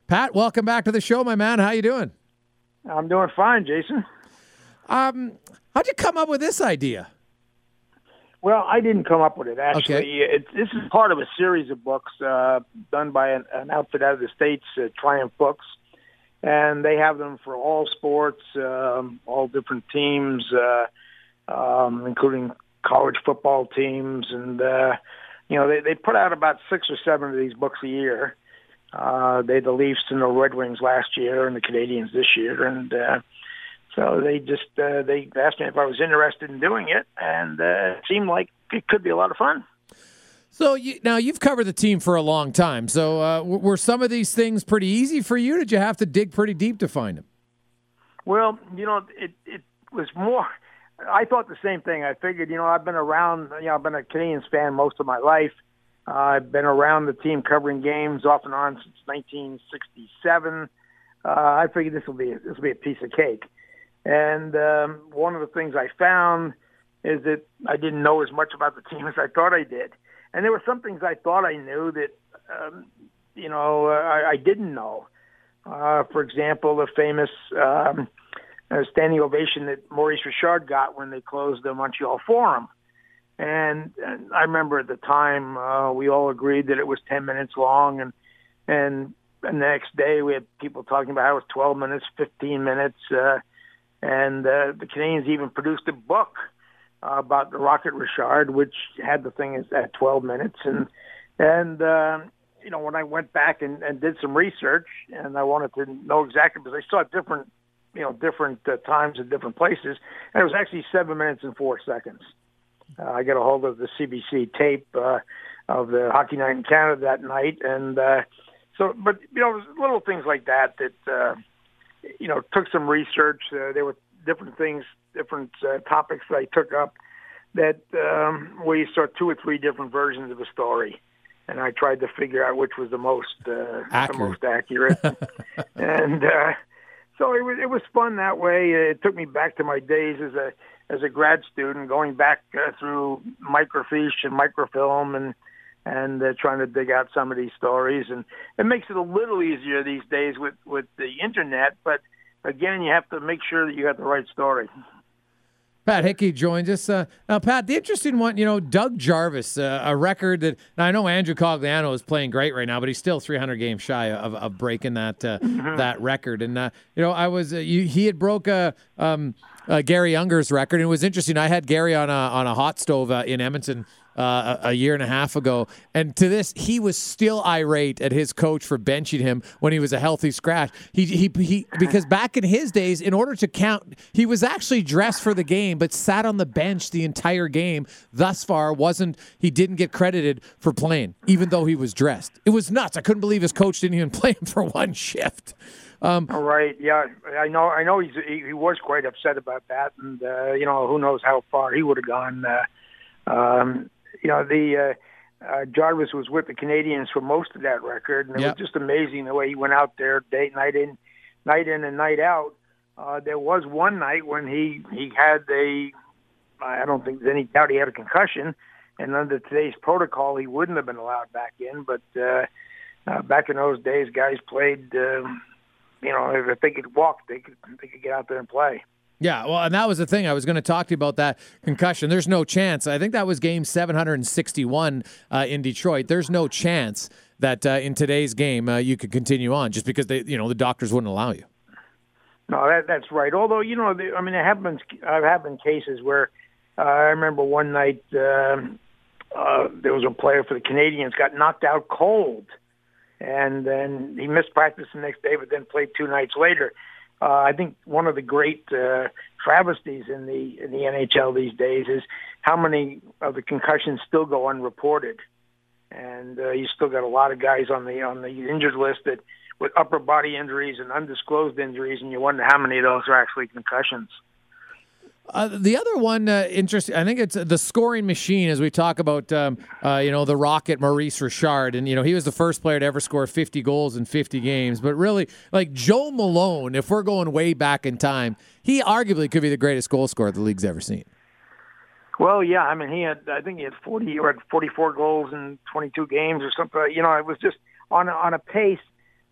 Pat, welcome back to the show, my man. How you doing? I'm doing fine, Jason. How'd you come up with this idea? Well, I didn't come up with it, actually. Okay. This is part of a series of books done by an outfit out of the States, Triumph Books. And they have them for all sports, all different teams, including college football teams. And, they put out about 6 or 7 of these books a year. They had the Leafs and the Red Wings last year and the Canadians this year. And so they asked me if I was interested in doing it. And it seemed like it could be a lot of fun. So now you've covered the team for a long time. So were some of these things pretty easy for you? Did you have to dig pretty deep to find them? Well, it was more. I thought the same thing. I figured, I've been around. I've been a Canadians fan most of my life. I've been around the team covering games off and on since 1967. I figured this will be a piece of cake. And one of the things I found is that I didn't know as much about the team as I thought I did. And there were some things I thought I knew that, I didn't know. For example, the famous standing ovation that Maurice Richard got when they closed the Montreal Forum. And I remember at the time we all agreed that it was 10 minutes long. And the next day we had people talking about how it was 12 minutes, 15 minutes. And the Canadians even produced a book about the Rocket Richard, which had the thing at 12 minutes. And when I went back and did some research, and I wanted to know exactly, because I saw different times at different places, and it was actually 7 minutes and 4 seconds. I got a hold of the CBC tape of the Hockey Night in Canada that night, and but it was little things like that took some research. There were different things, different topics that I took up that where you saw 2 or 3 different versions of a story, and I tried to figure out which was the most accurate. And so it was fun that way. It took me back to my days as a grad student, going back through microfiche and microfilm and trying to dig out some of these stories. And it makes it a little easier these days with the internet, but again, you have to make sure that you got the right story. Pat Hickey joins us. Now, Pat, the interesting one, Doug Jarvis, a record that, now I know Andrew Cogliano is playing great right now, but he's still 300 games shy of breaking that that record. And, he had broke Gary Unger's record. And it was interesting. I had Gary on a hot stove in Edmonton a year and a half ago. And to this, he was still irate at his coach for benching him when he was a healthy scratch. He because back in his days, in order to count, he was actually dressed for the game, but sat on the bench the entire game. Thus far, he didn't get credited for playing, even though he was dressed. It was nuts. I couldn't believe his coach didn't even play him for one shift. All right. Yeah, I know he was quite upset about that. And, who knows how far he would have gone. Jarvis was with the Canadians for most of that record, and it was just amazing the way he went out there night in and night out. There was one night when he had I don't think there's any doubt he had a concussion, and under today's protocol, he wouldn't have been allowed back in. But back in those days, guys played. If they could walk, they could get out there and play. Yeah, well, and that was the thing. I was going to talk to you about that concussion. There's no chance. I think that was game 761 in Detroit. There's no chance that in today's game you could continue on just because the doctors wouldn't allow you. No, that's right. Although, there have been cases where I remember one night there was a player for the Canadians got knocked out cold, and then he missed practice the next day, but then played 2 nights later. I think one of the great travesties in the NHL these days is how many of the concussions still go unreported, and you still got a lot of guys on the injured list that with upper body injuries and undisclosed injuries, and you wonder how many of those are actually concussions. The other one, interesting, I think it's the scoring machine as we talk about, the Rocket Maurice Richard. And, he was the first player to ever score 50 goals in 50 games. But really, like Joe Malone, if we're going way back in time, he arguably could be the greatest goal scorer the league's ever seen. Well, yeah, I think he had 44 goals in 22 games or something. It was just on a pace.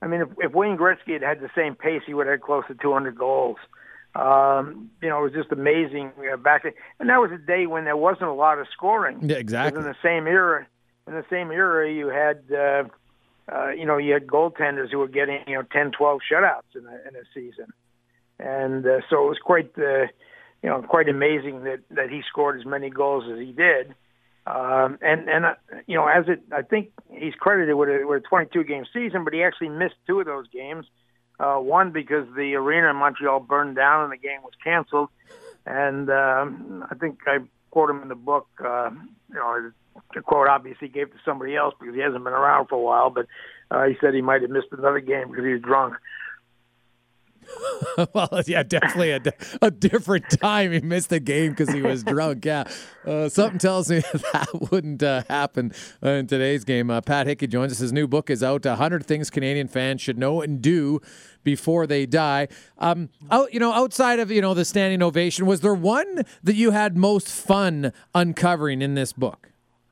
I mean, if Wayne Gretzky had the same pace, he would have had close to 200 goals. It was just amazing back then. And that was a day when there wasn't a lot of scoring. Yeah, exactly. In the same era, you had, you had goaltenders who were getting, 10, 12 shutouts in a season. And so it was quite amazing that he scored as many goals as he did. I think he's credited with a 22-game season, but he actually missed 2 of those games. One because the arena in Montreal burned down and the game was canceled. And I think I quote him in the book. The quote obviously gave to somebody else because he hasn't been around for a while, but he said he might have missed another game because he was drunk. Well, yeah, definitely a different time. He missed a game because he was drunk. Yeah, something tells me that wouldn't happen in today's game. Pat Hickey joins us. His new book is out, 100 Things Canadian Fans Should Know and Do Before They Die. Outside of, the standing ovation, was there one that you had most fun uncovering in this book?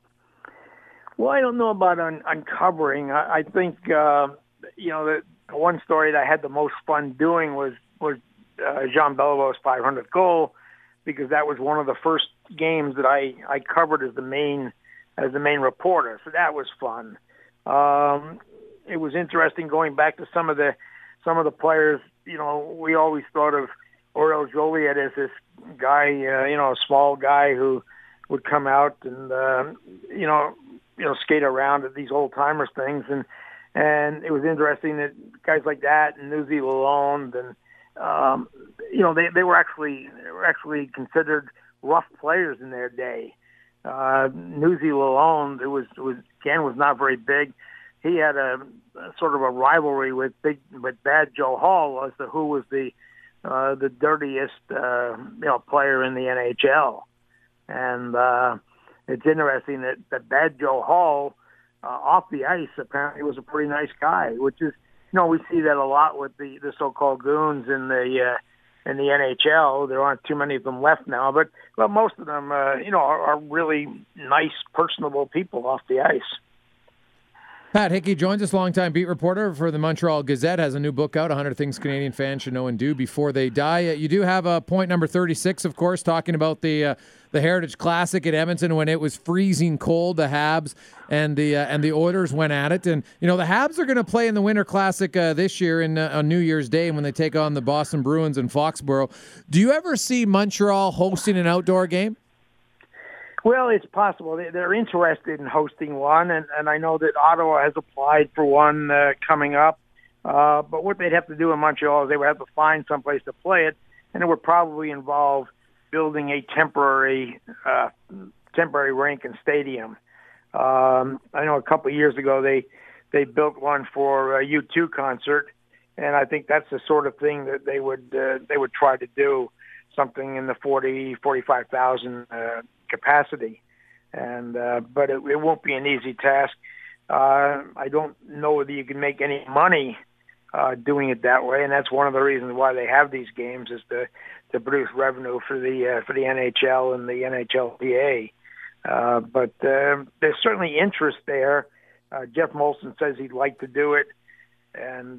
Well, I don't know about uncovering. I think, the one story that I had the most fun doing was Jean Beliveau's 500th goal, because that was one of the first games that I covered as the main reporter. So that was fun. It was interesting going back to some of the players. We always thought of Oriol Joliet as this guy, a small guy who would come out and skate around at these old timers things, and it was interesting that guys like that and Newsy Lalonde and they were actually considered rough players in their day. Newsy Lalonde, who was not very big, he had a sort of a rivalry with Bad Joe Hall as to who was the dirtiest player in the NHL. And it's interesting that Bad Joe Hall off the ice apparently was a pretty nice guy, which is, we see that a lot with the so-called goons in the NHL. There aren't too many of them left now, but most of them, are really nice, personable people off the ice. Pat Hickey joins us, longtime beat reporter for the Montreal Gazette, has a new book out, 100 Things Canadian Fans Should Know and Do Before They Die. You do have point number 36, of course, talking about the Heritage Classic at Edmonton when it was freezing cold. The Habs and the Oilers went at it. And, the Habs are going to play in the Winter Classic this year on New Year's Day when they take on the Boston Bruins in Foxborough. Do you ever see Montreal hosting an outdoor game? Well, it's possible. They're interested in hosting one, and I know that Ottawa has applied for one coming up. But what they'd have to do in Montreal is they would have to find someplace to play it, and it would probably involve building a temporary rink and stadium. I know a couple of years ago they built one for a U2 concert, and I think that's the sort of thing that they would try to do, something in the 45,000 capacity, and but it won't be an easy task. I don't know whether you can make any money doing it that way, and that's one of the reasons why they have these games, is to produce revenue for the NHL and the NHLPA. But there's certainly interest there. Jeff Molson says he'd like to do it, and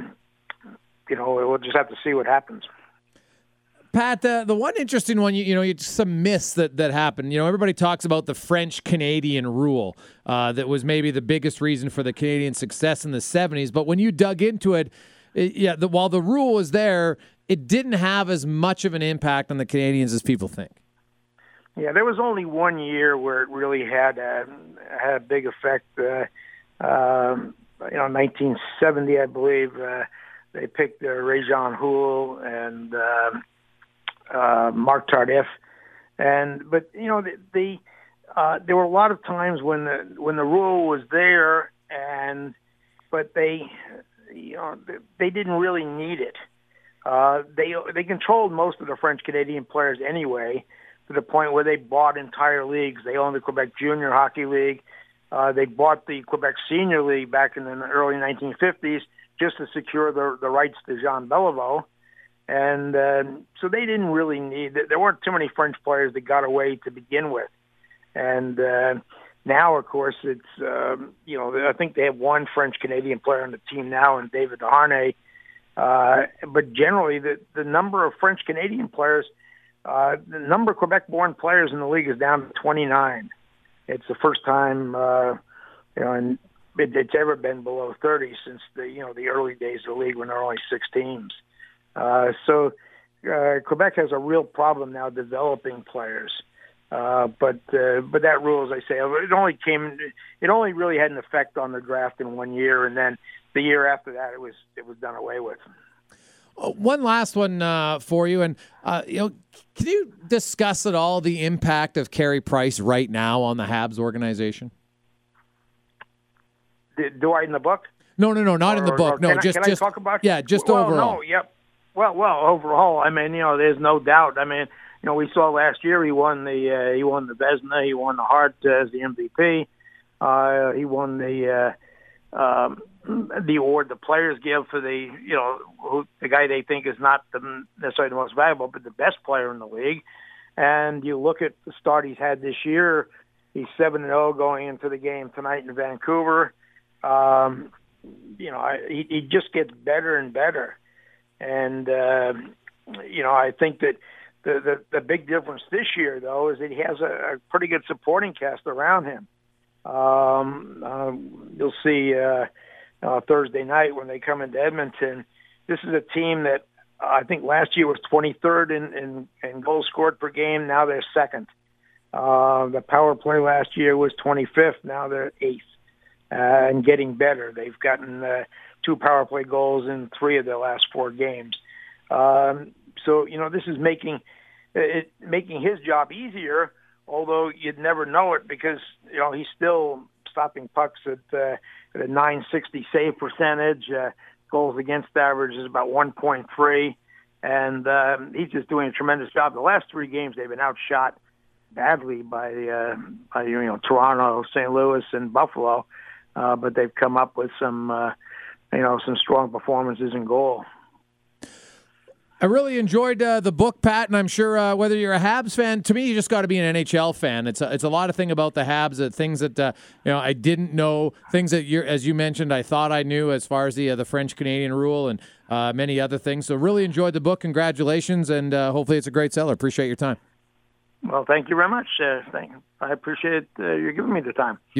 we'll just have to see what happens. Pat, the one interesting one, some myths that happened. Everybody talks about the French-Canadian rule that was maybe the biggest reason for the Canadian success in the 70s. But when you dug into it, while the rule was there, it didn't have as much of an impact on the Canadians as people think. Yeah, there was only 1 year where it really had a big effect. 1970, I believe, they picked Réjean Houle and Marc Tardif, but there were a lot of times when the rule was there, but they didn't really need it. They controlled most of the French Canadian players anyway, to the point where they bought entire leagues. They owned the Quebec Junior Hockey League. They bought the Quebec Senior League back in the early 1950s just to secure the rights to Jean Beliveau. And so they didn't really need it. There weren't too many French players that got away to begin with. And Now, of course, it's I think they have one French Canadian player on the team now, and David Deharnay. But generally, the number of French Canadian players, the number of Quebec-born players in the league is down to 29. It's the first time, and it's ever been below 30 since the early days of the league when there were only 6 teams. So Quebec has a real problem now developing players. But that rule, as I say, it only really had an effect on the draft in 1 year, and then the year after that, it was done away with. One last one for you, and can you discuss at all the impact of Carey Price right now on the Habs organization? Do I in the book? No, not in the book. No, just I talk about? Yeah, just overall. No, yep. Well, overall, I mean, there's no doubt. I mean, we saw last year he won the Vezina, he won the Hart as the MVP, he won the award the players give for the guy they think is not necessarily the most valuable, but the best player in the league. And you look at the start he's had this year. He's 7-0 going into the game tonight in Vancouver. He just gets better and better. And I think that the big difference this year, though, is that he has a pretty good supporting cast around him. You'll see Thursday night when they come into Edmonton. This is a team that I think last year was 23rd in goals scored per game. Now they're second. The power play last year was 25th. Now they're 8th and getting better. They've gotten 2 power play goals in 3 of their last 4 games. So this is making his job easier, although you'd never know it because he's still stopping pucks at a .960 save percentage. Goals against average is about 1.3, and he's just doing a tremendous job. The last 3 games they've been outshot badly by Toronto, St. Louis, and Buffalo, but they've come up with some strong performances in goal. I really enjoyed the book, Pat, and I'm sure whether you're a Habs fan, to me, you just got to be an NHL fan. It's a lot of things about the Habs, things that I didn't know, things that as you mentioned, I thought I knew as far as the French Canadian rule and many other things. So really enjoyed the book. Congratulations, and hopefully it's a great seller. Appreciate your time. Well, thank you very much. I appreciate you giving me the time.